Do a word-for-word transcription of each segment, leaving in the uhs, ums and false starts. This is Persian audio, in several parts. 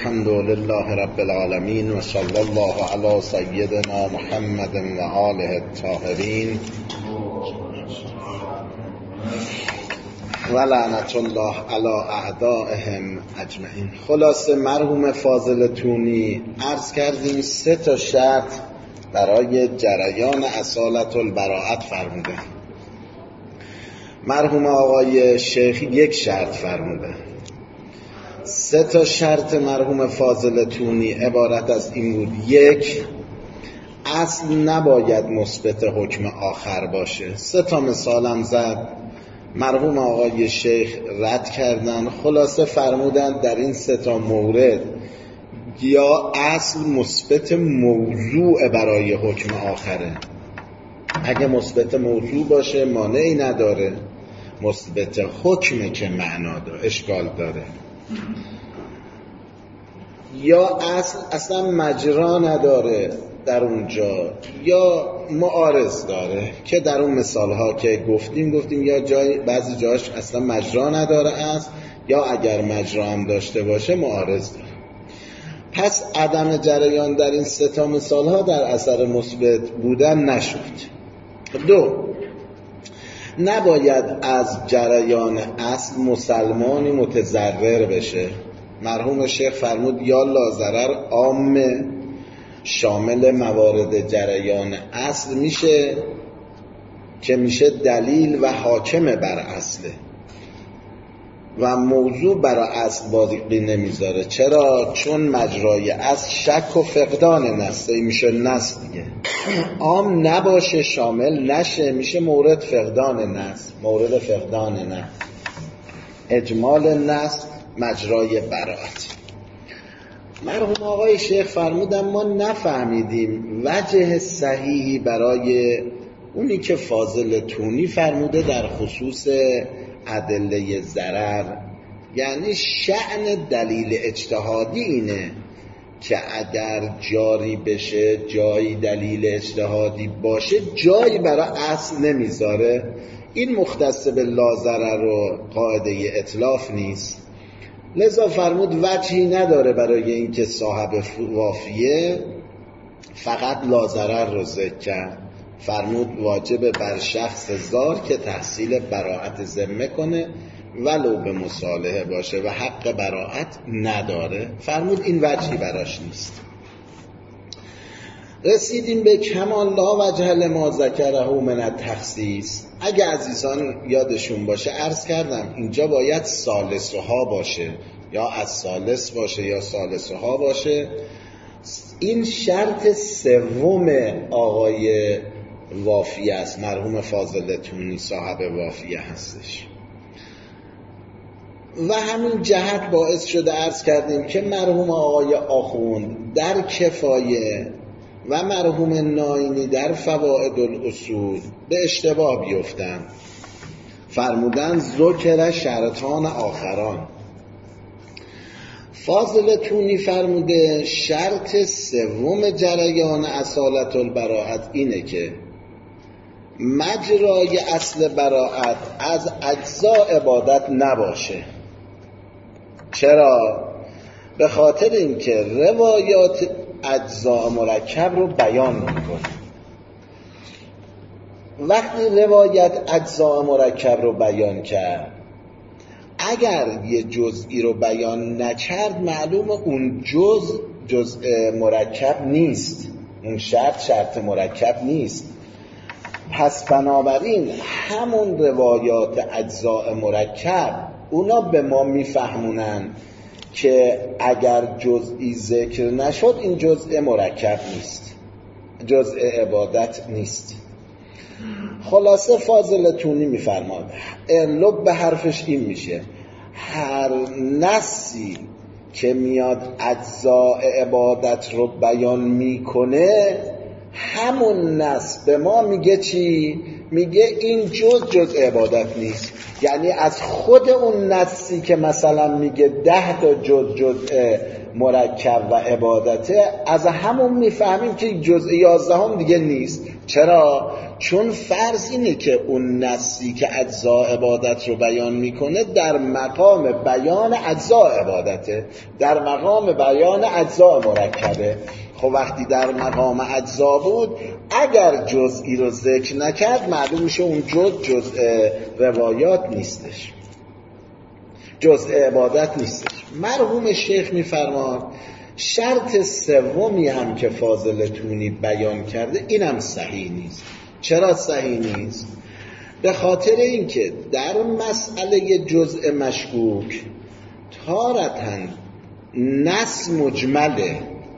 الحمد لله رب العالمين و صلی الله علی سیدنا محمد و آله الطاهرین و لعنت الله علی اعدائهم اجمعین. خلاصه مرحوم فاضل تونی عرض کردیم سه تا شرط برای جریان اصالت البراءت فرموده. مرحوم آقای شیخ یک شرط فرموده. سه تا شرط مرحوم فاضل تونی عبارت از این بود: یک، اصل نباید مثبت حکم آخر باشه. سه تا مثالم زد، مرحوم آقای شیخ رد کردن. خلاصه فرمودن در این سه تا مورد یا اصل مثبت موضوع برای حکم آخره. اگه مثبت موضوع باشه مانعی نداره، مثبت حکمه که معنا داره، اشکال داره. یا اصل اصلا مجرا نداره در اونجا، یا معارض داره که در اون مثال ها که گفتیم گفتیم یا جای بعضی جاش اصلا مجرا نداره است، یا اگر مجرا هم داشته باشه معارض داره. پس عدم جریان در این سه تا مثال ها در اثر مثبت بودن نشد. دو، نباید از جریان اصل مسلمانی متضرر بشه. مرحوم شیخ فرمود یا لازرر عام شامل موارد جریان اصل میشه که میشه دلیل و حاکم بر اصله و موضوع برای اصل باقی نمیذاره. چرا؟ چون مجرای اصل شک و فقدان نسته میشه نس دیگه. عام نباشه، شامل نشه، میشه مورد فقدان نس، مورد فقدان نس، اجمال نس، مجرای براءت. مرحوم آقای شیخ فرمودن ما نفهمیدیم وجه صحیحی برای اونی که فاضل تونی فرموده در خصوص ادله ضرر. یعنی شأن دلیل اجتهادی اینه که اگر جاری بشه، جایی دلیل اجتهادی باشه، جایی برای اصل نمیذاره. این مختص به لا ضرر و قاعده اتلاف نیست. لذا فرمود وجهی نداره برای اینکه صاحب وافیه فقط لا ضرر رو ذکر کرد. فرمود واجب بر شخص زار که تحصیل براءت ذمه کنه ولو به مصالحه باشه و حق براءت نداره. فرمود این وجهی براش نیست. رسیدیم به کمال لا وجه لما ذکره من التخصیص. اگه عزیزان یادشون باشه عرض کردم اینجا باید ثالثها باشه، یا از ثالث باشه یا ثالثها باشه. این شرط سوم آقای وافیه است، مرحوم فاضل تونی صاحب وافیه هستش. و همین جهت باعث شده عرض کردیم که مرحوم آقای آخوند در کفایه و مرحوم ناینی در فوائد الاصول به اشتباه بیفتن. فرمودن ذکر شرطان آخران. فاضل تونی فرموده شرط سوم جریان اصالت البراءت اینه که مجرای اصل براءت از اجزاء عبادت نباشه. چرا؟ به خاطر اینکه روایات اجزاء مرکب رو بیان میکنه. وقتی روایت اجزاء مرکب رو بیان کرد، اگر یه جزئی رو بیان نکرد معلوم اون جزء جزء مرکب نیست، اون شرط شرط مرکب نیست. پس بنابراین همون روایات اجزاء مرکب اونا به ما میفهمونن که اگر جزئی ذکر نشد این جزء مرکب نیست، جزء عبادت نیست. خلاصه فاضل تونی میفرماد لب به حرفش این میشه: هر نصی که میاد اجزاء عبادت رو بیان میکنه، همون نص به ما میگه چی؟ میگه این جز جز عبادت نیست. یعنی از خود اون نصی که مثلا میگه ده تا جز جز مرکب و عبادته، از همون میفهمیم که جزء یازدهم دیگه نیست. چرا؟ چون فرض اینه که اون نصی که اجزا عبادت رو بیان میکنه در مقام بیان اجزا عبادته، در مقام بیان اجزا مرکبه. خب وقتی در مقام اجزا بود، اگر جزئی رو ذکر نکرد معلوم میشه اون جز جزء روایات نیستش، جزء عبادت نیستش. مرحوم شیخ میفرماد شرط سومی هم که فاضل تونی بیان کرده اینم صحیح نیست. چرا صحیح نیست؟ به خاطر اینکه در مسئله جزء مشکوک تارتاً نص مجمله،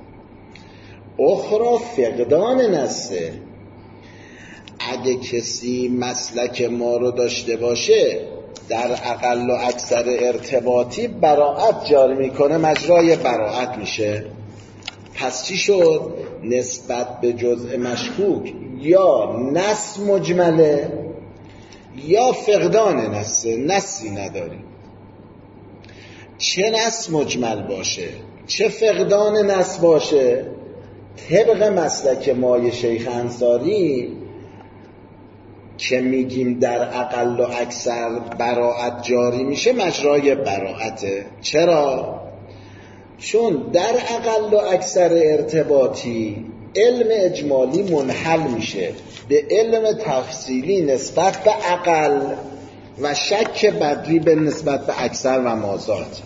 اخرى فقدان نصه. اگه کسی مسلک ما رو داشته باشه در اقل و اکثر ارتباطی براعت جاری میکنه، مجرای براعت میشه. پس چی شد؟ نسبت به جزء مشکوک یا نص مجمله یا فقدان نصه، نصی نداریم. چه نص مجمل باشه چه فقدان نص باشه، طبق مسلک مای شیخ انصاری که میگیم در اقل و اکثر براعت جاری میشه، مجرای براعته. چرا؟ چون در اقل و اکثر ارتباطی علم اجمالی منحل میشه به علم تفصیلی نسبت به اقل و شک بدوی به نسبت به اکثر و مازاد.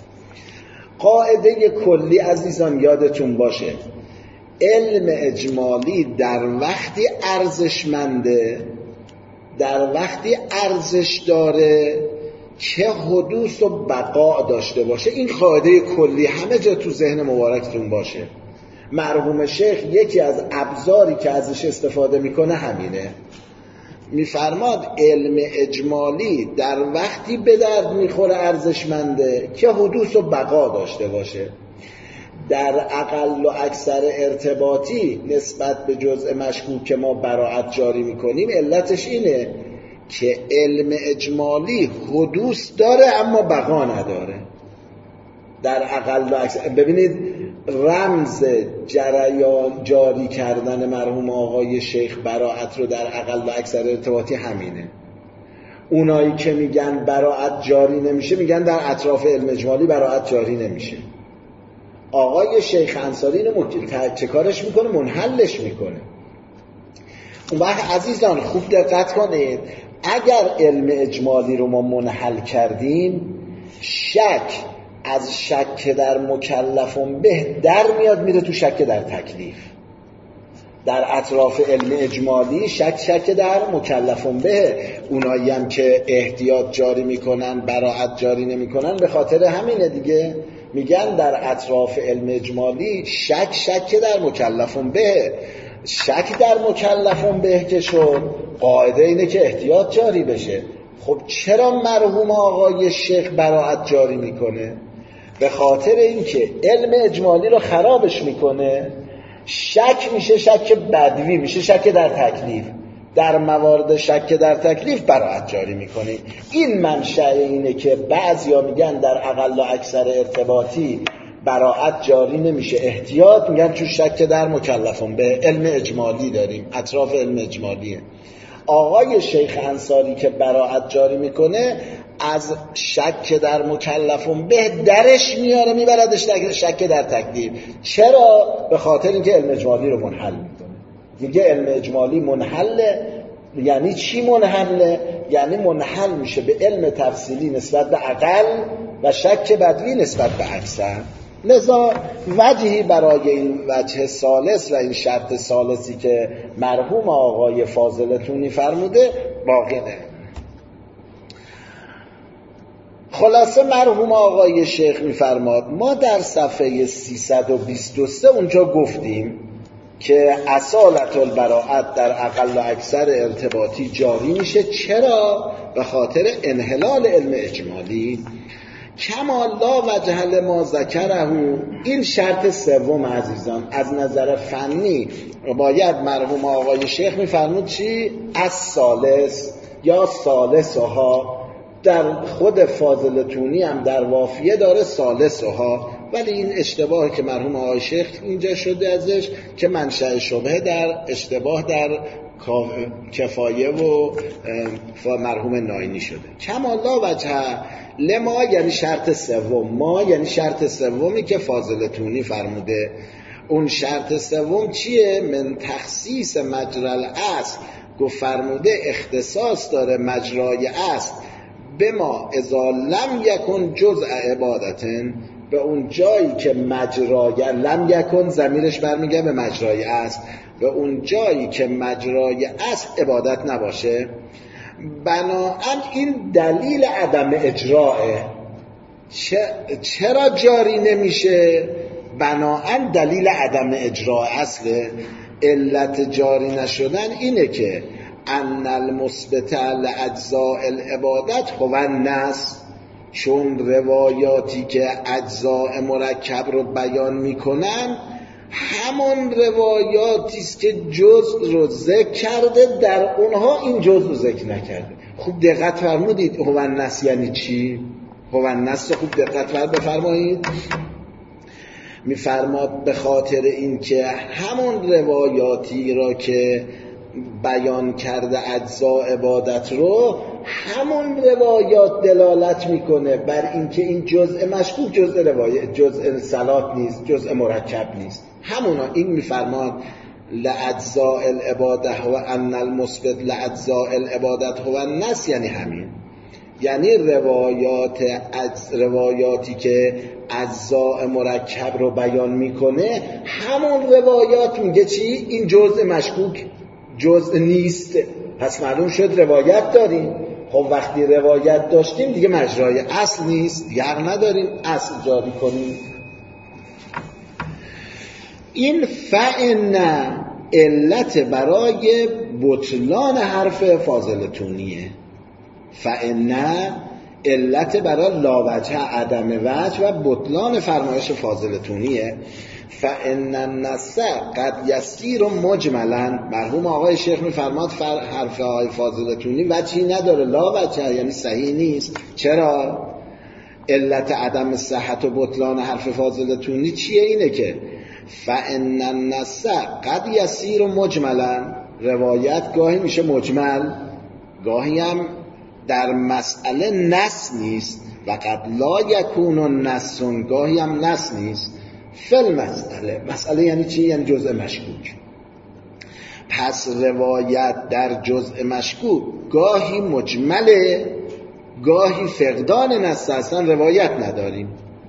قاعده کلی عزیزان یادتون باشه، علم اجمالی در وقتی ارزشمنده، در وقتی ارزش داره که حدوث و بقا داشته باشه. این قاعده کلی همه جا تو ذهن مبارکتون باشه. مرحوم شیخ یکی از ابزاری که ازش استفاده میکنه همینه. میفرماد علم اجمالی در وقتی به درد میخوره ارزشمنده که حدوث و بقا داشته باشه. در اقل و اکثر ارتباطی نسبت به جزء مشکوک که ما براعت جاری میکنیم، علتش اینه که علم اجمالی حدوث داره اما بقا نداره. در اقل و اکثر ببینید رمز جریان جاری کردن مرحوم آقای شیخ براعت رو در اقل و اکثر ارتباطی همینه. اونایی که میگن براعت جاری نمیشه میگن در اطراف علم اجمالی براعت جاری نمیشه. آقای شیخ انصاری اینو چه کارش میکنه؟ منحلش میکنه. اون وقت عزیزان خوب دقت کنید، اگر علم اجمالی رو ما منحل کردیم، شک از شک در مکلفون به در میاد میره تو شک در تکلیف. در اطراف علم اجمالی شک شک در مکلفون به، اونایی هم که احتیاط جاری میکنن براعت جاری نمیکنن به خاطر همینه دیگه. میگن در اطراف علم اجمالی شک شک در مکلفون به. شک در مکلفون به که شد، قاعده اینه که احتیاط جاری بشه. خب چرا مرحوم آقای شیخ براعت جاری میکنه؟ به خاطر اینکه علم اجمالی رو خرابش میکنه. شک میشه شک بدوی، میشه شک در تکلیف. در موارد شک در تکلیف براعت جاری میکنیم. این منشأ اینه که بعضیا میگن در اقل و اکثر ارتباطی براعت جاری نمیشه، احتیاط میگن چون شک در مکلفون به. علم اجمالی داریم، اطراف علم اجمالیه. آقای شیخ انصاری که براعت جاری میکنه از شک در مکلفون به درش میاره میبردش شک در تکلیف. چرا؟ به خاطر اینکه علم اجمالی رو منحل میکنه. دیگه علم اجمالی منحله. یعنی چی منحله؟ یعنی منحل میشه به علم تفصیلی نسبت به اقل و شک بدوی نسبت به اکثر. لذا وجهی برای این وجه ثالث و این شرط ثالثی که مرحوم آقای فاضل تونی فرموده باقی نه. خلاصه مرحوم آقای شیخ میفرماد ما در صفحه سیصد و بیست و سه اونجا گفتیم که اصالت البراءت در اقل و اکثر ارتباطی جاری میشه. چرا؟ به خاطر انحلال علم اجمالی. کما لا وجه لما ذکره. این شرط سوم عزیزان از نظر فنی باید مرحوم آقای شیخ میفرمود چی؟ از ثالث یا ثالثها. در خود فاضل تونی هم در وافیه داره ثالثها، ولی این اشتباهی که مرحوم آقای شیخ اینجا شده ازش که منشأ شبهه در اشتباه در کفایه و مرحوم ناینی شده. کما لا وجه لما یعنی شرط سوم، ما یعنی شرط سومی که فاضل تونی فرموده. اون شرط سوم چیه؟ من تخصیص مجرى الاصل، گفت فرموده اختصاص داره مجرای اصل به ما اذا لم یکن جزء عبادتن، به اون جایی که مجرای لم یکن ضمیرش برمیگه به مجرای اصل، به اون جایی که مجرای اصل عبادت نباشه. بناهن این دلیل عدم اجراه. چرا جاری نمیشه؟ بناهن دلیل عدم اجراه اصله. علت جاری نشدن اینه که ان المثبت لاجزاء العبادت هو النص، چون روایاتی که اجزاء مرکب رو بیان میکنن همون روایاتی است که جزء رو ذکر کرده، در اونها این جزء رو ذکر نکرده. خوب دقت فرمودید هو النص یعنی چی؟ هو النص خوب دقت بفرمایید. میفرماد به خاطر این که همون روایاتی را که بیان کرده اجزاء عبادت رو، همون روایات دلالت میکنه بر اینکه این جزء مشکوک جزء روایت جزء صلات نیست، جزء مرکب نیست. همونا این میفرماد لاجزاء العبادت و ان المثبت لاجزاء العبادت هو النص، یعنی همین، یعنی روایات از روایاتی که اجزاء مرکب رو بیان میکنه همون روایات میگه چی؟ این جزء مشکوک جزء نیست. پس معلوم شد روایت داریم. خب وقتی روایت داشتیم دیگه مجرای اصل نیست، یق نداریم اصل جاری کنیم. این فإن علت برای بطلان حرف فاضل تونیه. فإن علت برای لاوجه عدم وجه و بطلان فرمایش فاضل تونیه. فإن النص قد یسیر مجملا، مرحوم آقای شیخ میفرماد حرف های فاضل تونی وجهی نداره، لا وجه یعنی صحیح نیست. چرا؟ علت عدم صحت و بطلان حرف فاضل تونی چیه؟ اینه که فإن النص قد یسیر مجملا، روایت گاهی میشه مجمل، گاهی هم در مسئله نص نیست. و قد لا یکون نص، گاهی هم نص نیست. فل مسئله، مسئله یعنی چی؟ یعنی جزء مشکوک. پس روایت در جزء مشکوک گاهی مجمله، گاهی فقدان نص، اصلا روایت نداریم.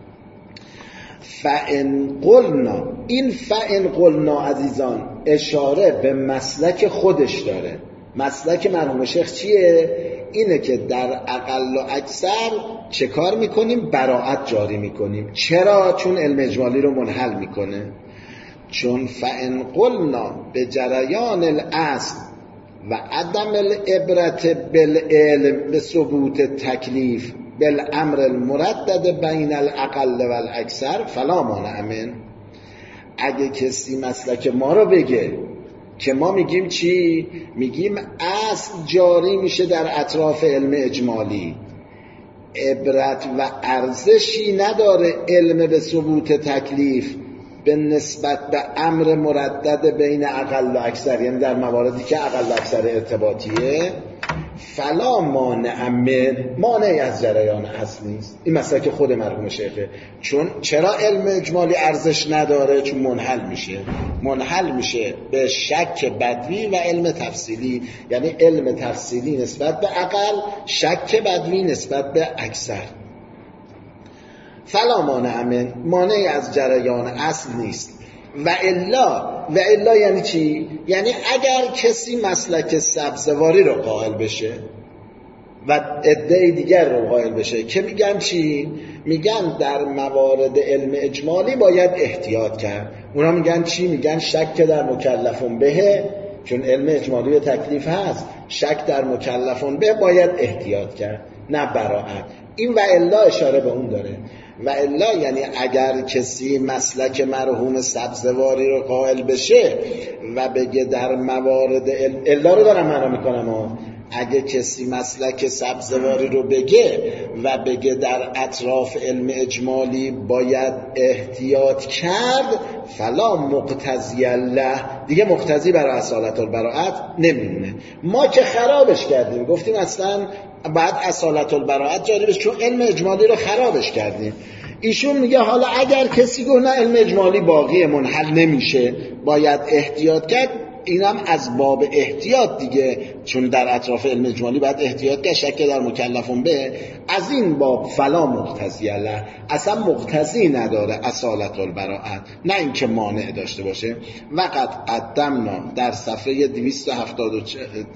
فإن قلنا، این فإن قلنا عزیزان اشاره به مسلک خودش داره. مسلک مرحوم شیخ چیه؟ اینه که در اقل و اکثر چه کار میکنیم؟ براعت جاری میکنیم. چرا؟ چون علم اجمالی رو منحل میکنه. چون فإن قلنا به جریان الاصل و عدم العبرت بالعلم به ثبوت تکلیف بالامر المردد بین الاقل و الاکثر فلا مانع من. اگه کسی مسلک ما رو بگه که ما میگیم چی؟ میگیم اصل جاری میشه در اطراف علم اجمالی، عبرت و ارزشی نداره علم به ثبوت تکلیف به نسبت به امر مردد بین اقل و اکثر، یعنی در مواردی که اقل و اکثر ارتباطیه، فلا مانع من، مانعی از جریان اصل نیست. این مسئله که خود مرحوم شیخه. چون چرا علم اجمالی ارزش نداره؟ چون منحل میشه منحل میشه به شک بدوی و علم تفصیلی، یعنی علم تفصیلی نسبت به اقل، شک بدوی نسبت به اکثر. فلا مانع من، مانعی از جریان اصل نیست. و الا، و الا یعنی چی؟ یعنی اگر کسی مسلک سبزواری رو قائل بشه و عده دیگر رو قائل بشه که میگن چی؟ میگن در موارد علم اجمالی باید احتیاط کرد. اونا میگن چی؟ میگن شک در مکلفون به، چون علم اجمالی و تکلیف هست، شک در مکلفون به باید احتیاط کرد، نه براعت. این و الا اشاره به اون داره. و الا یعنی اگر کسی مسلک مرحوم سبزواری رو قائل بشه و بگه در موارد الا رو دارم معنا میکنم ها. اگه کسی مسلک سبزواری رو بگه و بگه در اطراف علم اجمالی باید احتیاط کرد، فلا مقتضی له، دیگه مقتضی برای اصالت البراءت نمیمونه. ما که خرابش کردیم، گفتیم اصلا بعد اصالت البراءت جاری بشه چون علم اجمالی رو خرابش کردیم. ایشون میگه حالا اگر کسی گفت نه علم اجمالی باقی منحل نمیشه باید احتیاط کرد، اینم از باب احتیاط دیگه، چون در اطراف علم اجمالی باید احتیاط کرد، شک در مکلفون به، از این باب فلا مقتضی له، اصلا مقتضی نداره اصالت البراءت، نه اینکه مانع داشته باشه. وقت قدمنا در صفحه دویست و هفتاد و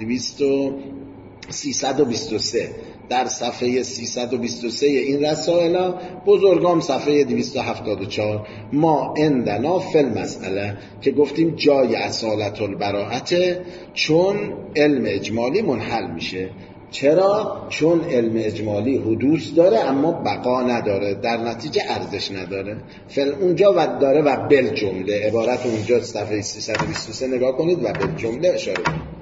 سیصد و بیست و سه در صفحه سیصد و بیست و سه این رسائل، بزرگام صفحه دویست و هفتاد و چهار، ما عندنا فی المسئله، که گفتیم جای اصالت البراءت چون علم اجمالی منحل میشه. چرا؟ چون علم اجمالی حدوث داره اما بقا نداره، در نتیجه ارزش نداره. فل اونجا و داره و بل جمله، عبارت اونجا صفحه سیصد و بیست و سه نگاه کنید و بل جمله اشاره کنید.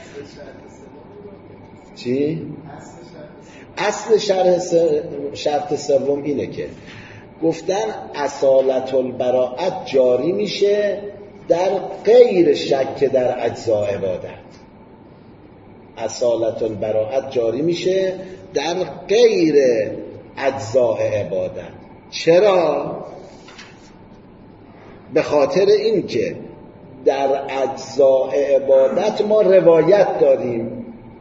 چی؟ اصل شرح شرط سوم اینه که گفتن اصالت البراءت جاری میشه در غیر شک در اجزاء عبادت. اصالت البراءت جاری میشه در غیر اجزاء عبادت. چرا؟ به خاطر این که در اجزاء عبادت ما روایت داریم،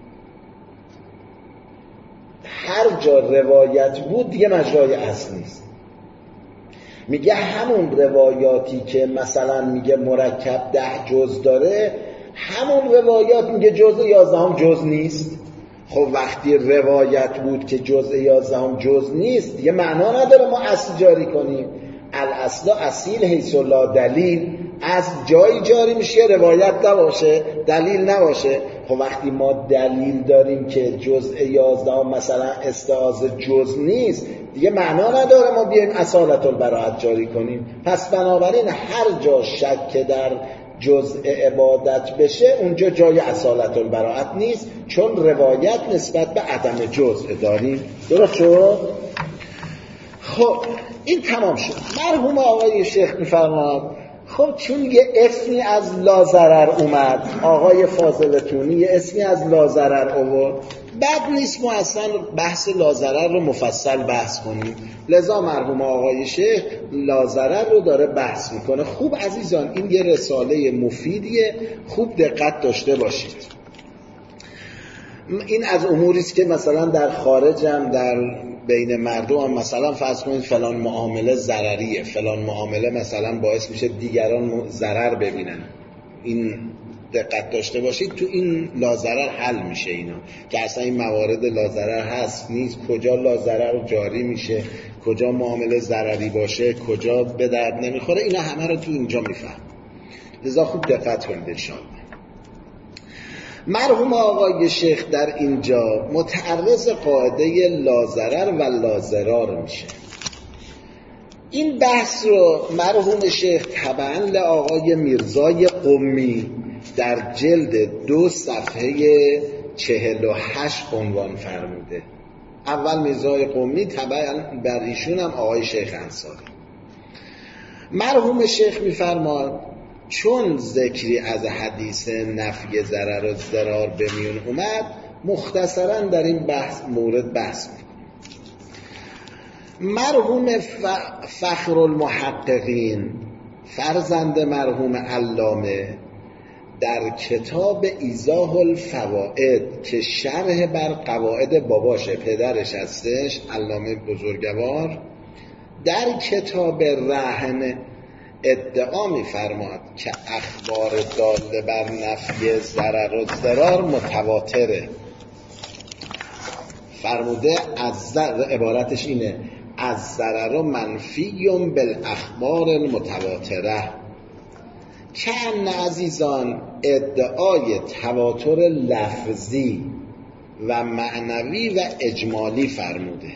هر جا روایت بود دیگه مجرای اصل نیست. میگه همون روایاتی که مثلا میگه مرکب ده جز داره، همون روایات میگه جزء یازدهم جز نیست. خب وقتی روایت بود که جزء یازدهم جز نیست دیگه معنا نداره ما اصل جاری کنیم. الاصل اصیل حیث لا دلیل، از جایی جاری میشه روایت نباشه دلیل نباشه. خب وقتی ما دلیل داریم که جزء یازدهم مثلا استعاذ جز نیست دیگه معنا نداره ما بیایم اصالت البراءت جاری کنیم. پس بنابراین هر جا شک در جزء عبادت بشه اونجا جای اصالت البراءت نیست، چون روایت نسبت به عدم جزء داریم. درست شد؟ خب این تمام شد. مرحوم آقای شیخ میفرماد خب چون یه اسمی از لازرر اومد، آقای فاضلتونی یه اسمی از لازرر آورد، بد نیست ما اصلا بحث لازرر رو مفصل بحث کنیم. لذا مرحوم آقای شیخ لازرر رو داره بحث میکنه. خوب عزیزان این یه رساله مفیدیه، خوب دقت داشته باشید. این از اموریست که مثلا در خارج هم در بین مردم هم مثلا فرض کنید فلان معامله ضرریه، فلان معامله مثلا باعث میشه دیگران ضرر ببینن. این دقت داشته باشید تو این لازرر حل میشه اینا که اصلا این موارد لازرر هست نیست، کجا لازرر جاری میشه، کجا معامله ضرری باشه، کجا به درد نمیخوره، اینا همه رو تو اینجا میفهم. لذا خوب دقت کنید انشاءالله. مرحوم آقای شیخ در اینجا متعرض قاعده لازرر و لازرار میشه. این بحث رو مرحوم شیخ تبعاً لآقای میرزای قمی در جلد دو صفحه چهل و هشت عنوان فرموده. اول میرزای قمی، تبعاً بر ایشون هم آقای شیخ انصاری. مرحوم شیخ میفرماد چون ذکری از حدیث نفی ضرر و ضرار به میون اومد، مختصراً در این بحث مورد بحث میکنه. مرحوم فخر المحققین فرزند مرحوم علامه در کتاب ایضاح الفوائد که شرح بر قواعد باباشه، پدرش هستش علامه بزرگوار، در کتاب رهن ادعا می‌فرماد که اخبار داله بر نفی ضرر و ضرار متواتره. فرموده از ضرر، عبارتش اینه، از ضرر منفیم بالاخبار المتواتره. که ان عزیزان ادعای تواتر لفظی و معنوی و اجمالی فرموده.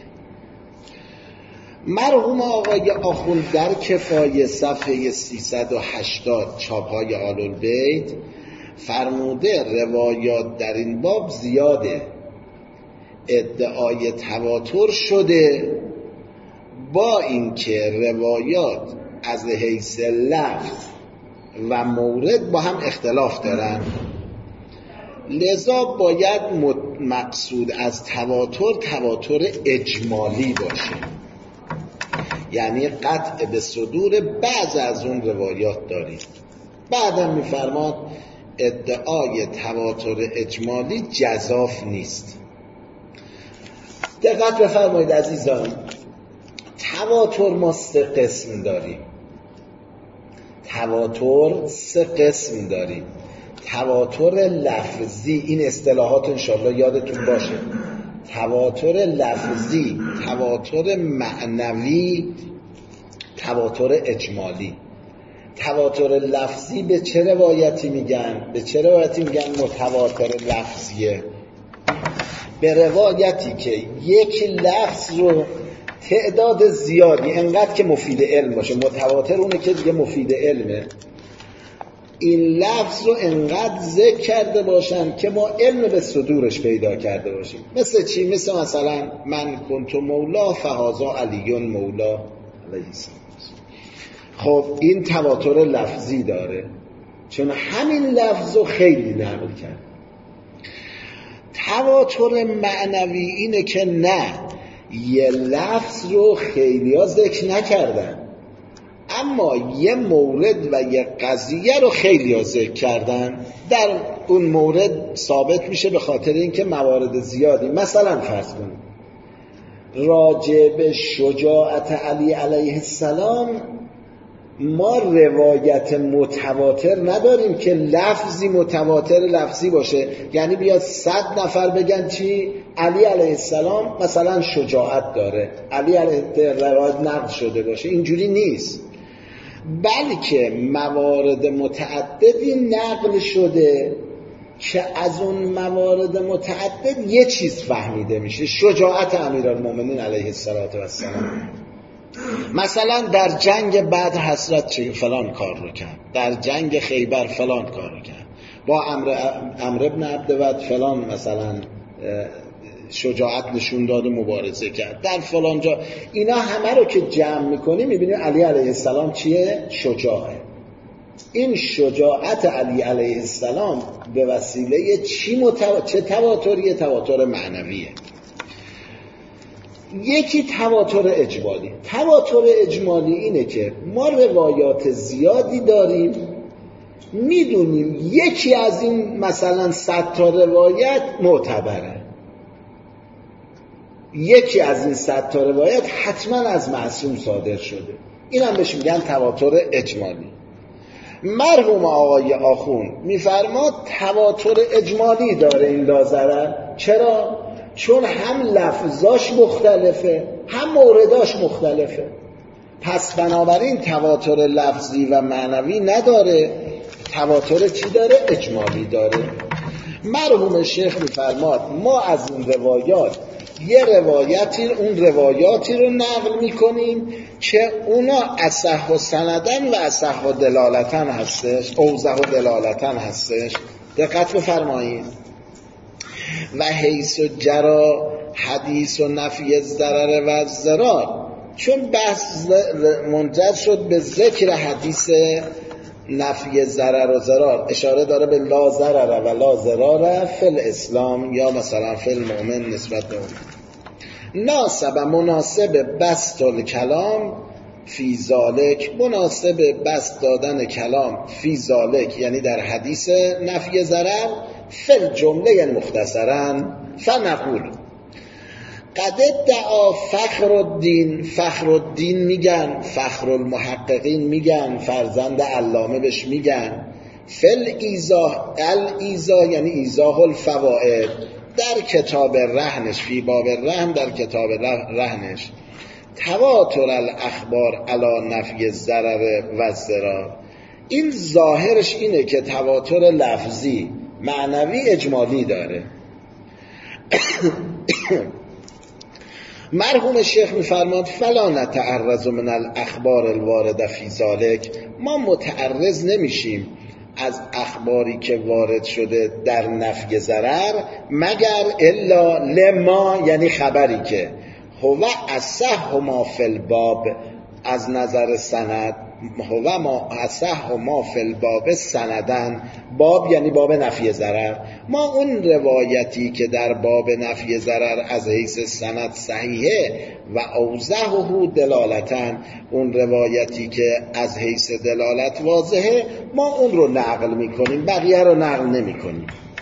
مرحوم آقای آخوند در کفایه صفحه سیصد و هشتاد چاپ‌های آل البیت فرموده روایات در این باب زیاده، ادعای تواتر شده، با اینکه روایات از حیث لفظ و مورد با هم اختلاف دارن، لذا باید مقصود از تواتر تواتر اجمالی باشه، یعنی قطع به صدور بعض از اون روایات داریم. بعدم میفرماد ادعای تواتر اجمالی جزاف نیست. دقت بفرمایید عزیزان، تواتر ما سه قسم داریم. تواتر سه قسم داریم. تواتر لفظی، این اصطلاحات انشاءالله یادتون باشه، تواتر لفظی، تواتر معنوی، تواتر اجمالی. تواتر لفظی به چه روایتی میگن؟ به چه روایتی میگن متواتر لفظیه؟ به روایتی که یک لفظ رو تعداد زیادی، انقدر که مفید علم باشه. متواتر اونه که دیگه مفید علمه، این لفظ رو انقدر ذکر کرده باشن که ما علم به صدورش پیدا کرده باشیم. مثل چی؟ مثل مثلا من کنت مولا فهذا علی مولا علیه السلام. خب این تواتر لفظی داره، چون همین لفظ رو خیلی نقل کرد. تواتر معنوی اینه که نه، یه لفظ رو خیلی ها ذکر نکردن، اما یه مورد و یه قضیه رو خیلی ها ذکر کردن. در اون مورد ثابت میشه به خاطر اینکه موارد زیادی، مثلا فرض کنید راجع به شجاعت علی علیه السلام ما روایت متواتر نداریم که لفظی متواتر لفظی باشه، یعنی بیاد صد نفر بگن چی؟ علی علیه السلام مثلا شجاعت داره، علی علیه روایت نقل شده باشه. اینجوری نیست، بلکه موارد متعددی نقل شده که از اون موارد متعدد یه چیز فهمیده میشه، شجاعت امیرالمومنین علیه السلام. مثلا در جنگ بدر حضرت فلان کار رو کرد، در جنگ خیبر فلان کار رو کرد، با عمرو عمرو بن عبدود فلان مثلا شجاعت نشون داد و مبارزه کرد در فلان جا. اینا همه رو که جمع میکنی میبینی علی علیه السلام چیه؟ شجاعه. این شجاعت علی علیه السلام به وسیله چی متو... چه تواتریه؟ تواتر معنویه. یکی تواتر اجمالی. تواتر اجمالی اینه که ما روایات زیادی داریم، میدونیم یکی از این مثلا صد تا روایت معتبره، یکی از این صد تا روایت حتما از معصوم صادر شده. این هم بهش میگن تواتر اجمالی. مرحوم آقای آخوند میفرماد تواتر اجمالی داره این لازره. چرا؟ چون هم لفظاش مختلفه هم مورداش مختلفه، پس بنابراین تواتر لفظی و معنوی نداره، تواتر چی داره؟ اجمالی داره. مرحوم شیخ میفرماد ما از این روایات یه روایتی، اون روایاتی رو نقل میکنیم که اونا اصح و سندن و اصح و دلالتن هستش، اوضح و دلالتن هستش. دقت بفرمایید. و حیث و جرا حدیث و نفی الضرر و الضرار، چون بحث منجر شد به ذکر حدیث نفی ضرر و ضرار، اشاره داره به لا ضرر و لا ضرار فی الاسلام یا مثلا فی المؤمن نسبت به اون. ناسب مناسب بسط الکلام فی ذالک، مناسب بسط دادن کلام فی ذالک یعنی در حدیث نفی ضرر، فی الجمله مختصرا فنقول قد ادعا فخر الدین، فخر الدین میگن، فخر المحققین میگن، فرزند علامه بهش میگن، فل ایزاه، الایزاه یعنی ایزاه الفوائد، در کتاب رهنش، فی باب رهن در کتاب رهنش، تواتر الاخبار علی نفی الضرر و الضرار. این ظاهرش اینه که تواتر لفظی معنوی اجمالی داره. مرحوم شیخ میفرماد فلا نتعرض من الاخبار الوارده فی ذالک، ما متعرض نمیشیم از اخباری که وارد شده در نفی ضرر مگر الا لما، یعنی خبری که هو اصح ما فی الباب، از نظر سند هو ما اصح ما فی الباب سندن، باب یعنی باب نفی ضرر، ما اون روایتی که در باب نفی ضرر از حیث سند صحیحه و اوضحه دلالتن، اون روایتی که از حیث دلالت واضحه ما اون رو نقل میکنیم، بقیه رو نقل نمیکنیم.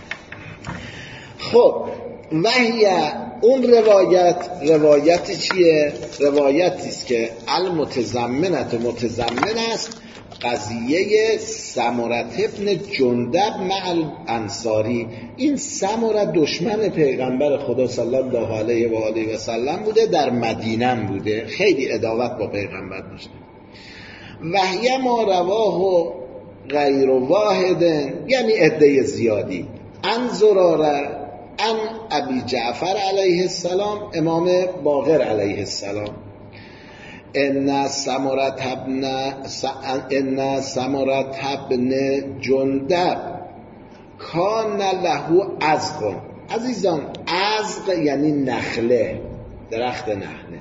خب وحی اون روایت، روایت چیه؟ روایتی است که المتضمنت متضمن است قضیه سمره ابن جندب مع الانصاری. این سمره دشمن پیغمبر خدا صلی الله علیه و آله و سلم بوده، در مدینه بوده، خیلی عداوت با پیغمبر داشته. وحی ما رواه غیر واحد، یعنی عده زیادی، ان زراره ان ابی جعفر علیه السلام، امام باقر علیه السلام، ان سمرة ابن ان سمرة ابن جندب کان له عزق. عزیزان عزق یعنی نخله، درخت نخله.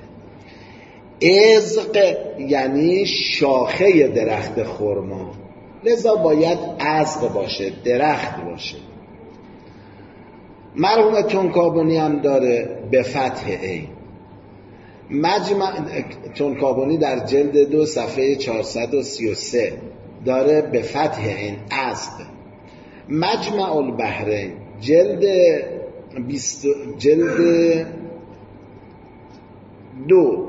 عزق یعنی شاخه درخت خرما، لذا باید عزق باشه، درخت باشه. مرحوم تونکابونی هم داره به فتح ای. مجمع تونکابونی در جلد دو صفحه چهارصد و سی و سه داره به فتح این عزق. مجمع البحرین جلد بیست جلد دو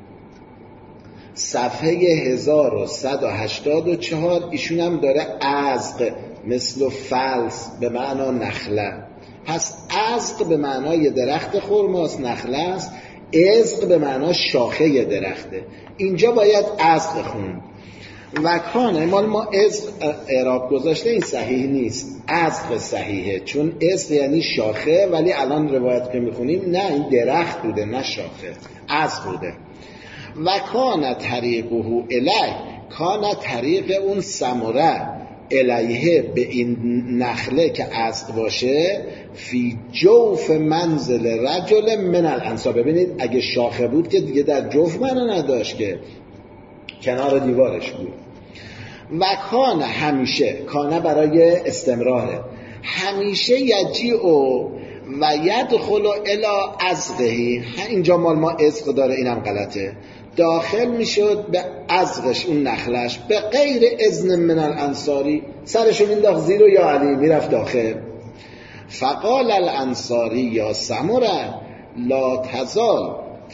صفحه هزار و صد و هشتاد و چهار ایشون هم داره عزق مثل فلس به معنا نخله. پس عزق به معنای درخت خرماست، نخله است. عزق به معنای شاخه درخته. اینجا باید عزق خوند. و کانه مال ما عزق اعراب گذاشته، این صحیح نیست، عزق صحیحه، چون عزق یعنی شاخه، ولی الان روایت که میخونیم نه، این درخت بوده نه شاخه، عزق بوده. و کانه طریقه الیه، کانه طریق اون سمره الیه به این نخله که عزق باشه، فی جوف منزل رجل من الانصار. ببینید اگه شاخه بود که دیگه در جوف منو نداشت، که کنار دیوارش بود. و کانه همیشه، کانه برای استمراره، همیشه یجیء و یدخل الی عزقه. اینجا مال ما عزق داره، اینم غلطه، داخل میشد به عزقش اون نخلش به غیر اذن من الانصاری، سرشون انداخت زیر و یا علی میرفت داخل. فقال الانصاری یا سمره لا تزال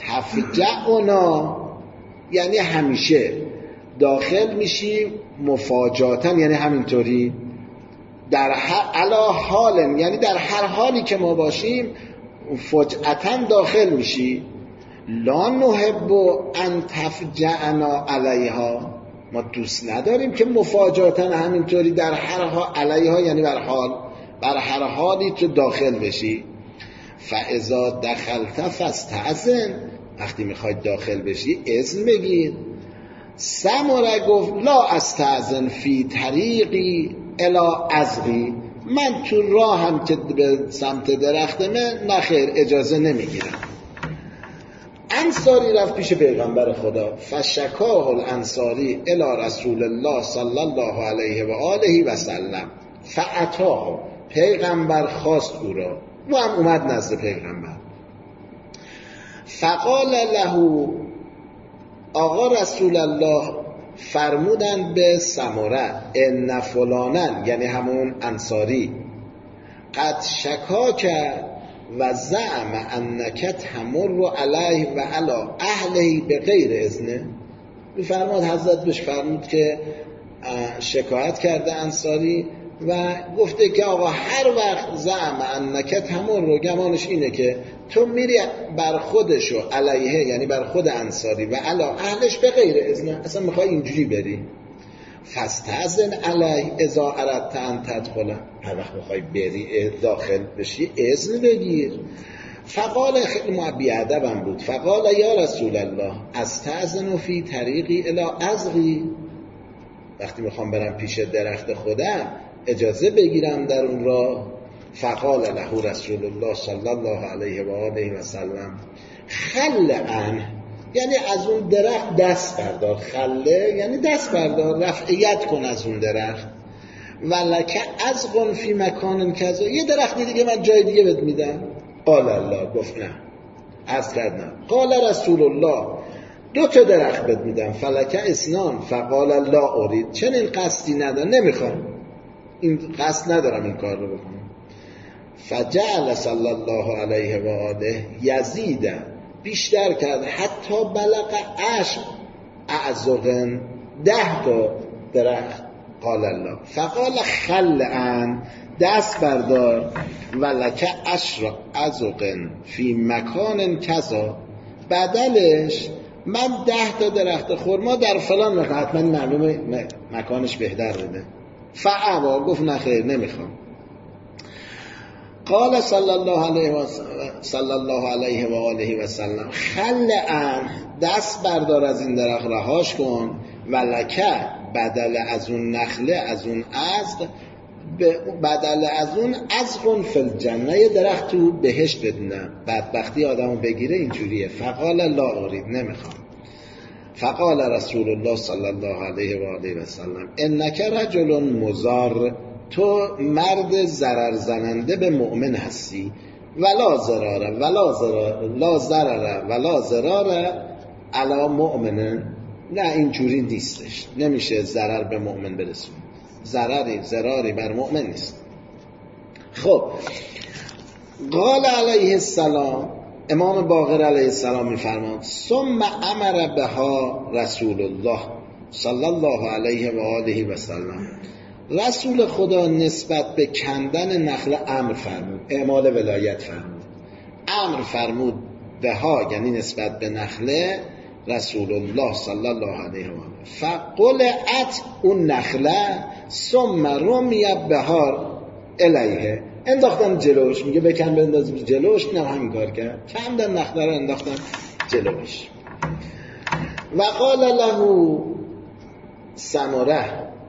تفجعنا، یعنی همیشه داخل میشی مفاجاتن، یعنی همینطوری در هر علا حال، یعنی در هر حالی که ما باشیم فجعتن داخل میشی. لا نحب ان تفجعنا علیها، ما دوست نداریم که مفاجاتن همینطوری در هر حال، علیها یعنی بر حال، بر هر حالی تو داخل بشی. فاذا دخلت فاستأذن، وقتی میخواید داخل بشی اذن بگیر. سمره گفت لا استأذن فی طریقی الی عزقی، من تو راهم که به سمت درختمه نخیر اجازه نمیگیرم. انصاری رفت پیش پیغمبر خدا، فشکاه الانصاری الی رسول الله صلی الله علیه و آله و سلم، فاتاه، پیغمبر خواست او را، او هم اومد نزد پیغمبر. فقال له، آقا رسول الله فرمودن به سمره، ان فلانن، یعنی همون انصاری، قد شکاک و زعم انک تمر علیه و علی اهله به غیر اذنه. میفرماد حضرت بهش فرمود که شکایت کرده انصاری و گفته که آقا هر وقت زعم انک تمر رو، گمانش اینه که تو میری بر خودشو علیه، یعنی بر خود انصاری و علی اهلش به غیر اذنه، اصلا میخوای اینجوری بری. فاستأذن علیه اذا اردت ان تدخل، هر وقت میخوای بری داخل بشی اذن بگیر. فقال، خیلی بیادبم بود، فقال یا رسول الله استأذن فی طریقی الی عزقی، وقتی میخوام برم پیش درخت خودم اجازه بگیرم در اون راه. فقال له رسول الله صلی الله علیه و آله و سلم خل عنه، یعنی از اون درخت دست بردار. خله یعنی دست بردار، رفعیت کن از اون درخت. ولک عضق فی مکان کذا، یه درخت دیگه من جای دیگه بهت میدم. قال الله، گفت نه، عرض کردم. قال رسول الله، دو تا درخت بهت میدم. فلک اسنان فقال الله ارید، چنین قصدی ندارم، نمیخوام، این قصد ندارم این کار رو بکنم. فجعل صلی الله علیه و آله یزید، بیشتر کرد، حتی بلغ عشر اعزقن، ده تا درخت. قال الله فقال خل عن، دست بردار. ولک عشر اعزقن فی مکان کذا، بدلش من ده تا درخت خرما در فلان مکان، حتما معلومه مکانش بهتر بده. فعوا، گفت نه خیر نمیخوام. قال صلی الله علیه و صلی الله علیه و آله و سلم خل عن، دست بردار از این درخت، رهاش کن. ولک بدل از اون نخله، از اون عزق، بدل از اون عزق فی الجنه، یه درخت تو بهشت بدونم. بدبختی آدمو بگیره اینجوریه. فقال لا ارید، نمیخوام. فقال رسول الله صلی الله علیه و آله و سلم انک رجل مضار، تو مرد ضرر زننده به مؤمن هستی. ولا ضرر ولا ضرر لا ضرر ولا ضرر علی مؤمن، نه اینجوری نیستش، نمیشه ضرر به مؤمن برسون، ضرری ضرری بر مؤمن نیست. خب قال علیه السلام، امام باقر علیه السلام میفرماد ثم امر بها رسول الله صلی الله علیه و آله و سلم، رسول خدا نسبت به کندن نخل امر فرمود، اعمال ولایت فرمود. امر فرمود بها یعنی نسبت به نخله، رسول الله صلی الله علیه و آله. فقلعت اون نخله ثم رمی بها الیه، انداختن جلوش. میگه بکن بنداز جلوش، نه همین کار کرد، کندن نخله رو انداختن جلوش. و قال له سمره،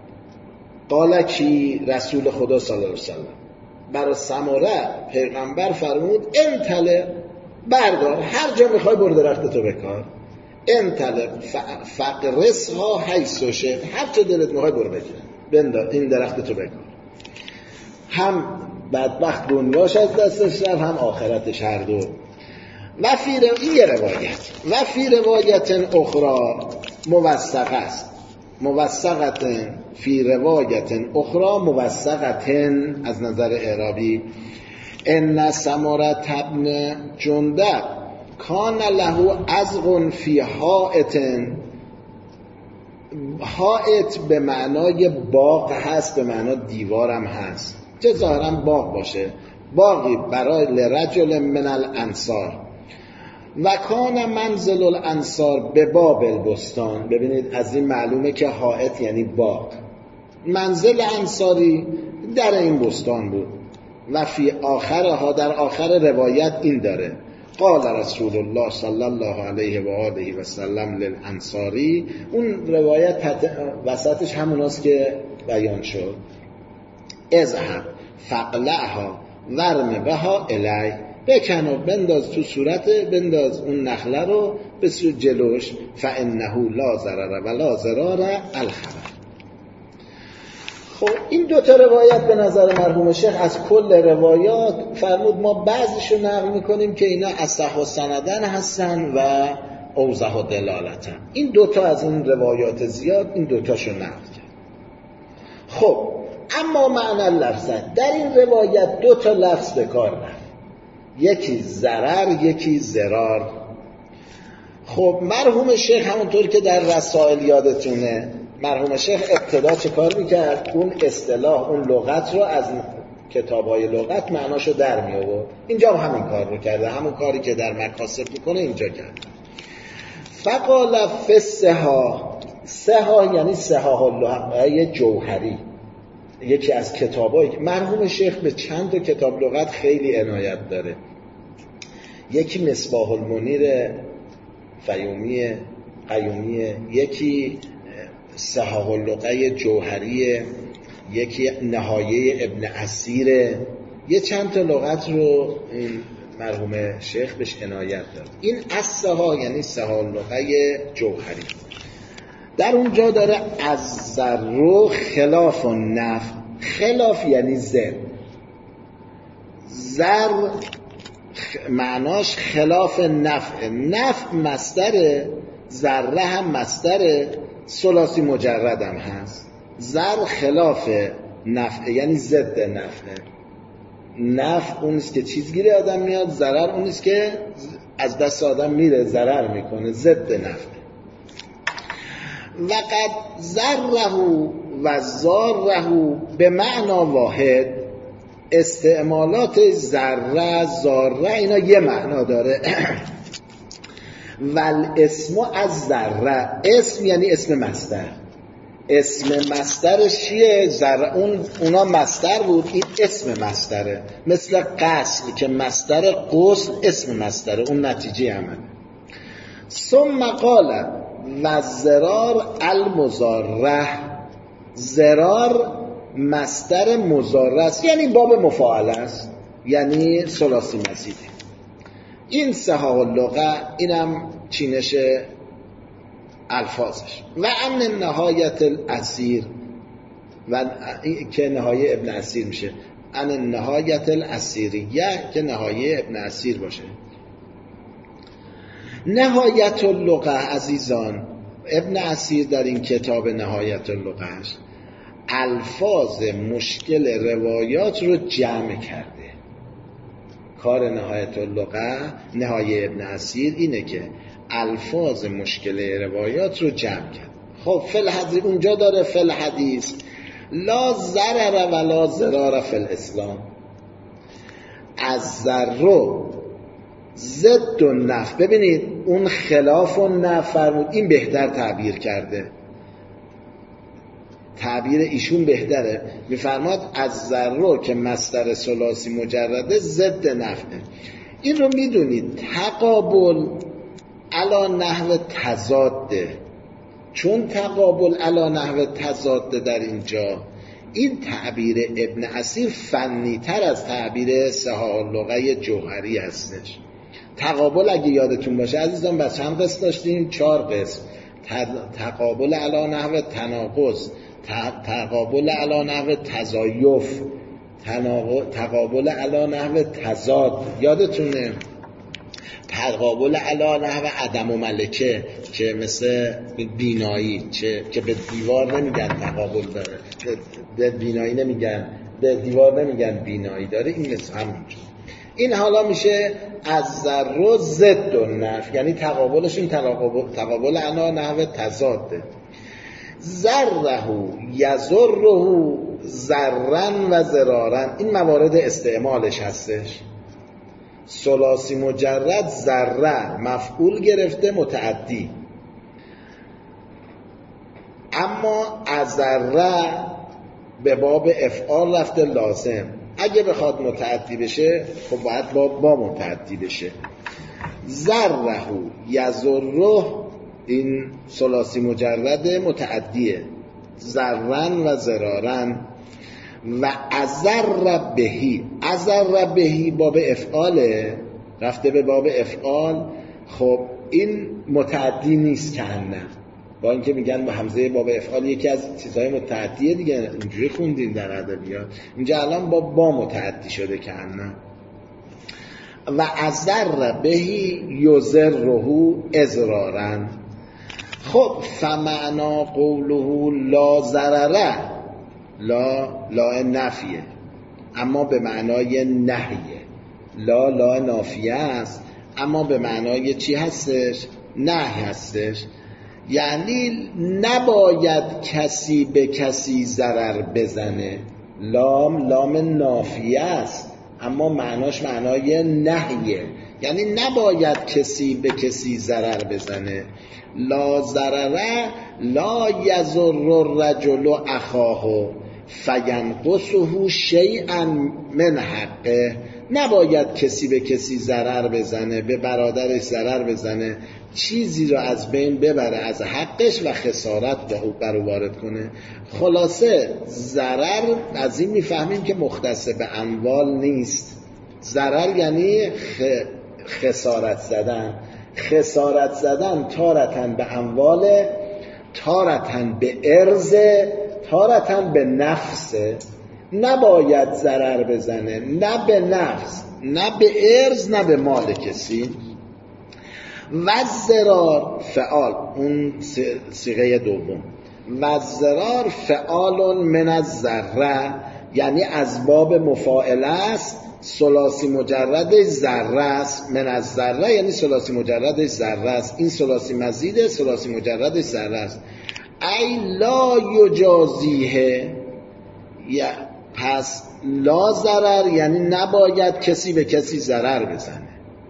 قال کی؟ رسول خدا صلی الله علیه و سلم برای سمره پیغمبر فرمود انطلق، بردار، هر جا میخوای برو درخت تو بکار. انطلق فقرسها حیث شئت، هر جا دلت میخوای برو بکار، بنداز این درخت تو بکار. هم بدبخت دنیاش از دستش رفت، هم آخرتش، هر دو. و فی این روایت و فی روایت اخرى موثق است، موثقت فی روایت اخرى موثقت از نظر اعرابی. ان سمره ابن جندب کان له عزق فی حائط، حائط به معنای باغ هست، به معنای دیوارم هست، چه ظاهرا باغ باشه، باغی برای لرجل من الانصار. و کان منزل الانصار به باب البستان، ببینید از این معلومه که حائط یعنی باغ، منزل انصاری در این بستان بود. و فی آخرها، در آخر روایت این داره قال رسول الله صلی الله علیه و آله و سلم للانصاری، اون روایت وسطش هموناست که بیان شد. اذهب فقلعها ورم بها الی، بکن و بنداز تو صورت، بنداز اون نخله رو به سو جلوش. فانه لا ضرر ولا ضرار الخبر. خب این دو تا روایت به نظر مرحوم شیخ از کل روایات فرمود ما بعضیشو نقل میکنیم که اینا اصح و سندن هستن و اوضح و دلالتن. این دو تا از این روایات زیاد، این دو تاشو نقل کرد. خب اما معنی لفظت، در این روایت دو تا لفظ به کار رفت، یکی ضرر یکی ضرار. خب مرحوم شیخ همونطور که در رسائل یادتونه، مرحوم شیخ ابتدا چه کار میکرد؟ اون اصطلاح، اون لغت رو از کتاب‌های لغت معناشو در می آورد. اینجا هم همین کار رو کرده، همون کاری که در مکاسب میکنه اینجا کرد. فقال فسها، سها یعنی سها الله جوهری، یکی از کتابایی که مرحوم شیخ به چند تا کتاب لغت خیلی عنایت داره. یکی مصباح المنیر فیومی قیومی، یکی سحاق اللقی جوهری، یکی نهایه ابن اسیر، یه چند تا لغت رو این مرحوم شیخ بهش عنایت داد. این السحاق یعنی سحاق اللقی جوهری. در اونجا داره از ذر خلاف و نف. خلاف یعنی ضد. ذر معناش خلاف نفع. نفع مصدر، ذره هم مصدر، ثلاثی مجرد هم هست. ذر خلاف نفع یعنی ضد نفع. نفع اونیست که چیز گیره آدم میاد، ضرر اونیست که از دست آدم میره، ضرر میکنه، ضد نفع. وقد ذره و زاره به معنا واحد. استعمالات ذره، زاره اینا یه معنا داره. ول اسم از ذره، اسم یعنی اسم مصدر. اسم مصدرش چیه؟ ذره. اون اونا مصدر بود، این اسم مصدره. مثل غسل که مصدر غسل اسم مصدره، اون نتیجه عمله. ثم قال و زرار المضاره. زرار مصدر مضاره است، یعنی باب مفاعله است، یعنی ثلاثی مزیده. این سحاق اللغه، اینم چینش الفاظش. و ان نهایت الاسیر، و که نهایه ابن اسیر میشه. ان نهایت الاسیریه که نهایه ابن اسیر باشه. نهایت اللغه عزیزان، ابن اسیر در این کتاب نهایت اللغهش الفاظ مشکل روایات رو جمع کرده. کار نهایت اللغه، نهایه ابن اسیر اینه که الفاظ مشکل روایات رو جمع کرد. خب فی الحدیث اونجا داره فی الحدیث لا ضرر ولا ضرار فی الاسلام. از ضر ضد و نفع. ببینید اون خلاف و نفع فرمود، این بهتر تعبیر کرده، تعبیر ایشون بهتره. میفرماد از ضر که مصدر ثلاثی مجرده ضد نفعه. این رو میدونید تقابل علا نحو تضاده. چون تقابل علا نحو تضاده در اینجا، این تعبیر ابن اسیر فنی تر از تعبیر سحاق اللغه جوهری هستش. تقابل اگه یادتون باشه عزیزان، بس چند قسم داشتیم؟ چهار قسم. تقابل علا نحو تناقض، تقابل علا نحو تضایف، تقابل علا نحو تضاد، یادتونه؟ تقابل علا نحو عدم و ملکه که مثل بینایی، که به دیوار نمیگن تقابل داره، به بینایی نمیگن، به دیوار نمیگن بینایی داره. این مثل همونجا. این حالا میشه از ذر ضد و نفع، یعنی تقابلشون تقابل, تقابل علا نحو تضاده. ذره یضره ضررا و ضرارا، این موارد استعمالش هستش. ثلاثی مجرد ذره مفعول گرفته متعدی، اما ذره به باب افعال رفته لازم. اگه بخواد متعدی بشه خب باید با با متعدی بشه. ذره یضره، این ثلاثی مجرد متعدیه، ضررا و ضرارا. و اضر بهی، اضر بهی باب افعاله، رفته به باب افعال. خب این متعدی نیست کهنم، با اینکه میگن با همزه باب افعال یکی از چیزهای متعدیه دیگه، اینجوری خوندیم در ادبیات. اینجا الان با با متعدی شده کهنم. و اضر بهی یضره اضرارا. خب فمعنا قوله لا ضرره، لا لا نفیه اما به معنای نهیه. لا لا نافیه است اما به معنای چی هستش؟ نهی هستش. یعنی نباید کسی به کسی ضرر بزنه. لام لام نافیه است اما معناش معنای نهیه، یعنی نباید کسی به کسی ضرر بزنه. لا ضرره لا یضر الرجل اخاه فینقصه شیئا من حقه، نباید کسی به کسی ضرر بزنه، به برادرش ضرر بزنه، چیزی رو از بین ببره از حقش و خسارت بر او وارد کنه. خلاصه ضرر از این میفهمیم که مختص به اموال نیست. ضرر یعنی خسارت زدن. خسارت زدن تارتن به اموال، تارتن به ارض، تارتن به نفس. نباید ضرر بزنه، نه به نفس، نه به ارض، نه به مال کسی. و ضرار فعال، اون صیغه دوم، و ضرار فعال من الذره، یعنی از باب مفاعله است، ثلاثی مجردش ذره است. من الذره یعنی ثلاثی مجردش ذره است. این ثلاثی مزیده، ثلاثی مجردش ذره است. ای لا یجازیه، یا پس لا ضرر یعنی نباید کسی به کسی ضرر بزنه.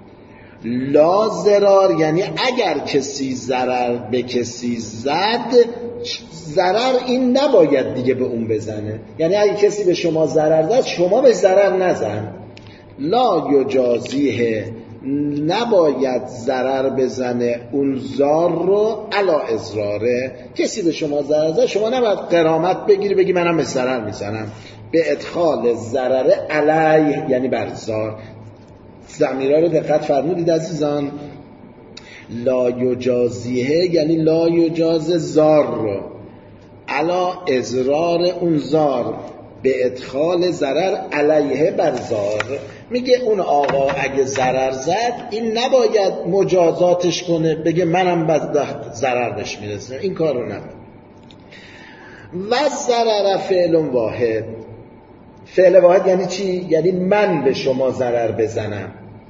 لا ضرار یعنی اگر کسی ضرر به کسی زد، ضرر این نباید دیگه به اون بزنه. یعنی اگر کسی به شما ضرر زد، شما به ضرر نزن. لا یجازیه، نباید ضرر بزنه اون زار رو علا اضراره. کسی به شما ضرر زد، شما نباید غرامت بگیری بگی منم به ضرر میزنم. به ادخال ضرر علیه یعنی بر زار. ضمیرها رو دقت فرمودید عزیزان. لا یجازیه یعنی لا یجاز زار رو علا اضرار اون زار، به ادخال ضرر علیه بر زار. میگه اون آقا اگه ضرر زد، این نباید مجازاتش کنه بگه منم بس ضرر بهش میرسه، این کار رو نباید. و ضرر فعل واحد، فعل واحد یعنی چی؟ یعنی من به شما ضرر بزنم.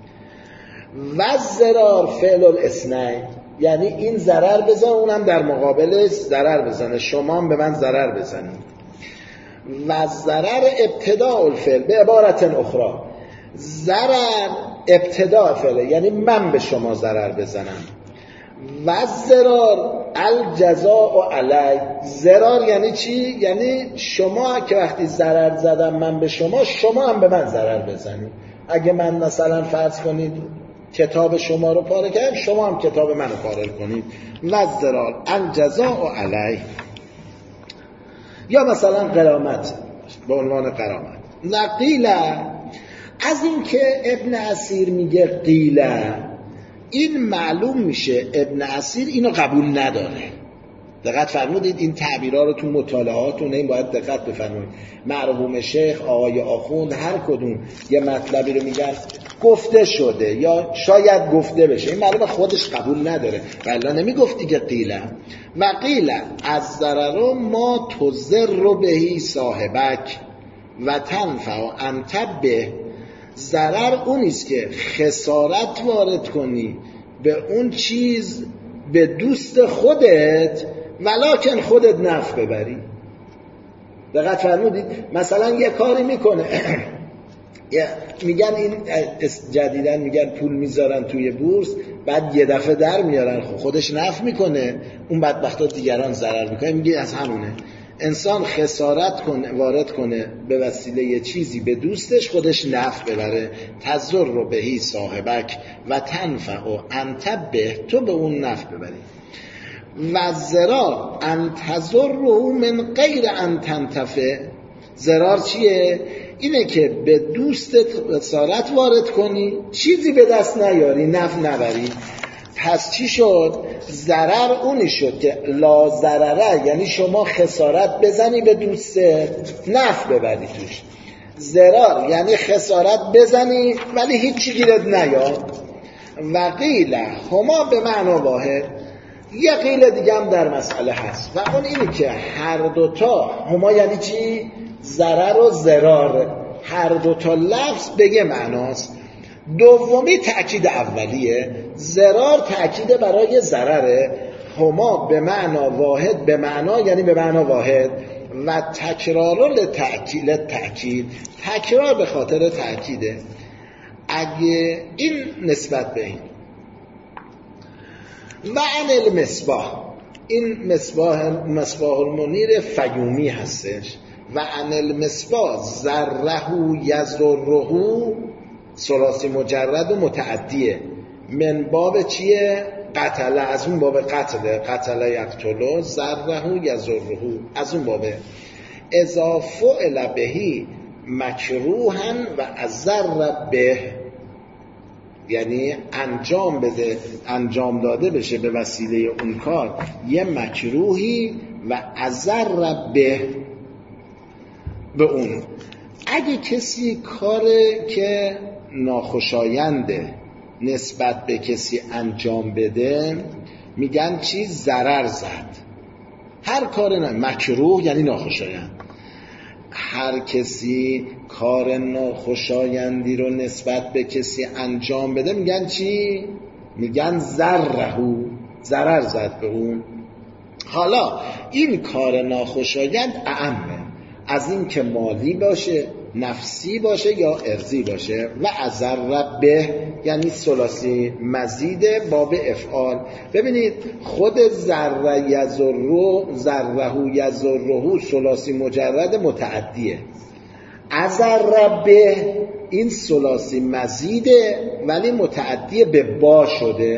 و ضرار فعل الاثنین، یعنی این ضرر بزن اونم در مقابلش ضرر بزنه، شما هم به من ضرر بزنید. و ضرر ابتداء الفعل، به عبارت اخرى ضرر ابتداء فعل یعنی من به شما ضرر بزنم. و ضرار الجزاء علی، ضرار یعنی چی؟ یعنی شما که وقتی ضرر زدم من به شما، شما هم به من ضرر بزنید. اگه من مثلا فرض کنید کتاب شما رو پاره کردم، شما هم کتاب منو پاره کنید. و ضرار الجزاء علی. یا مثلا غرامت، به عنوان غرامت. و قیل، از این که ابن اسیر میگه قیل، این معلوم میشه ابن اسیر اینو قبول نداره. دقت فرمودید این تعبیرها رو تو مطالعاتون این باید دقت بفرمایید. مرحوم شیخ، آقای آخوند، هر کدوم یه مطلبی رو میگن گفته شده یا شاید گفته بشه، این معلومه خودش قبول نداره، ولی نمیگفت دیگه. قیل و قیل از ضرر ما تضر بهی صاحبک و تنفع انتبه. ضرر اونیست که خسارت وارد کنی به اون چیز به دوست خودت، ولکن خودت نفع ببری. دقت فرمودید؟ مثلا یه کاری میکنه میگن این جدیدن میگن پول میذارن توی بورس، بعد یه دفعه در میارن، خب خودش نفع میکنه، اون بدبختا دیگران ضرر میکنه. میگه از همونه انسان خسارت کنه وارد کنه به وسیله یه چیزی به دوستش، خودش نفع ببره. تضر رو بهی صاحبک و تنفع و انتبه، تو به اون نفع ببری. و ضرار انتظر رو من غیر انتنتفع. ضرار چیه؟ اینه که به دوستت خسارت وارد کنی، چیزی به دست نیاری، نفع نبری. پس چی شد؟ ضرر اونی شد که لا ضرره، یعنی شما خسارت بزنی به دوستت، نفع ببری توش. ضرار یعنی خسارت بزنی ولی هیچی گیرت نیاد. و قیل هما به معنی واحد، یه قیل دیگه هم در مسئله هست و اون اینه که هر دوتا هما یعنی چی؟ ضرر و ضرار، هر دوتا لفظ بگه معناست. دومی تأکید اولیه، ضرار تأکید برای ضرره، هما به معنا واحد، به معنا یعنی به معنا واحد. و تکرار لتأکید، تأکید تکرار به خاطر تأکیده. اگه این نسبت به این و عن المصباح، این مصباح مصباح المنیر فیومی هستش. و عن المصباح ذره یضره ثلاثی مجرد و متعدیه. من باب چیه؟ قتله، از اون باب قتله، قتله یقتله، ذره یضره از اون بابه. اذا فعل بهی مکروها و اضر به، یعنی انجام بده، انجام داده بشه به وسیله اون کار یه مکروهی و اضر به به اون. اگه کسی کاره که ناخوشاینده نسبت به کسی انجام بده میگن چی؟ ضرر زد. هر کار نه مکروه یعنی ناخوشایند. هر کسی کار ناخوشایندی رو نسبت به کسی انجام بده میگن چی؟ میگن ضرره، ضرر زد به اون. حالا این کار ناخوشایند اعمه از این که مالی باشه، نفسی باشه یا ارضی باشه. و اضر به یعنی ثلاثی مزید باب افعال. ببینید خود ذره یضره، ذره یضره ثلاثی مجرد متعدیه. اضر به این ثلاثی مزیده ولی متعدی به با شده.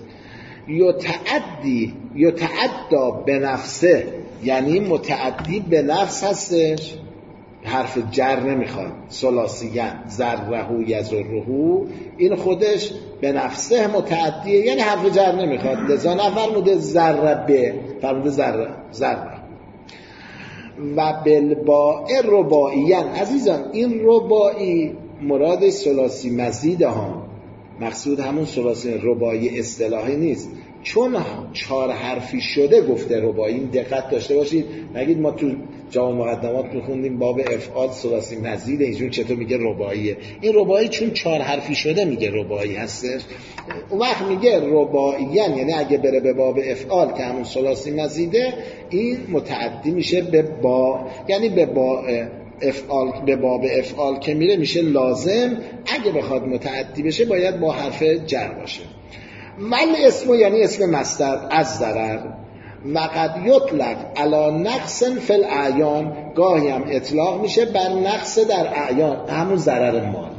یتعدی یتعدا به نفسه یعنی متعدی به نفس هستش، حرف جر نمیخواد. ثلاثیان ذره یضره این خودش به نفسه متعدیه یعنی حرف جر نمیخواد، لذا نفرموده ذره به، فرموده ذره ذره. و بالباء رباعیان. عزیزان این رباعی مراد ثلاثی مزیده ها، مقصود همون ثلاثی رباعی اصطلاحی نیست، چون چهار حرفی شده گفته رباعی. دقت داشته باشید، نگید ما تو جامع مقدمات میخوندیم باب افعال ثلاثی مزیده، ایشون چطور میگه رباعیه؟ این رباعی چون چهار حرفی شده میگه رباعی هستش. اون وقت میگه رباعیان یعنی اگه بره به باب افعال که همون ثلاثی مزیده این متعدی میشه به با، یعنی به با افعال، به باب افعال که میره میشه لازم. اگه بخواد متعدی بشه باید با حرف جر باشه. ول اسم یعنی اسم مصدر از ضرر. و قد یطلق علی نقص فی الاعیان، گاهی هم اطلاق میشه بر نقص در اعیان، همون ضرر مالی.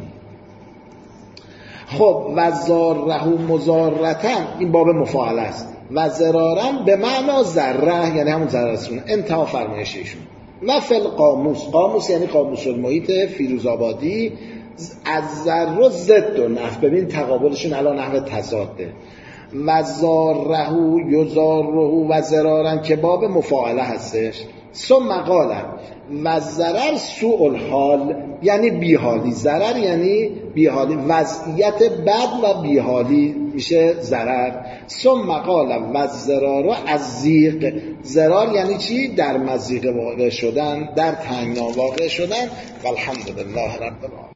خب و ضاره مضارتن این باب مفاعله است. و ضرارن به معنا ضره یعنی همون ضررشون. انتها فرمایش ایشون. و فی القاموس، قاموس یعنی قاموس المحیط فیروزآبادی، از ضر ضد و نفع. ببین تقابلشون الان نحو تضاده. و ضاره یضاره و ضرارن که باب مفاعله هستش. ثم قال و ضرر سوء الحال یعنی بیحالی. ضرر یعنی بیحالی، وضعیت بد و بیحالی میشه ضرر. ثم قال و ضرار از ضیق. ضرار یعنی چی؟ در مضیقه واقع شدن، در تنگنا واقع شدن. والحمدلله رب العالمین.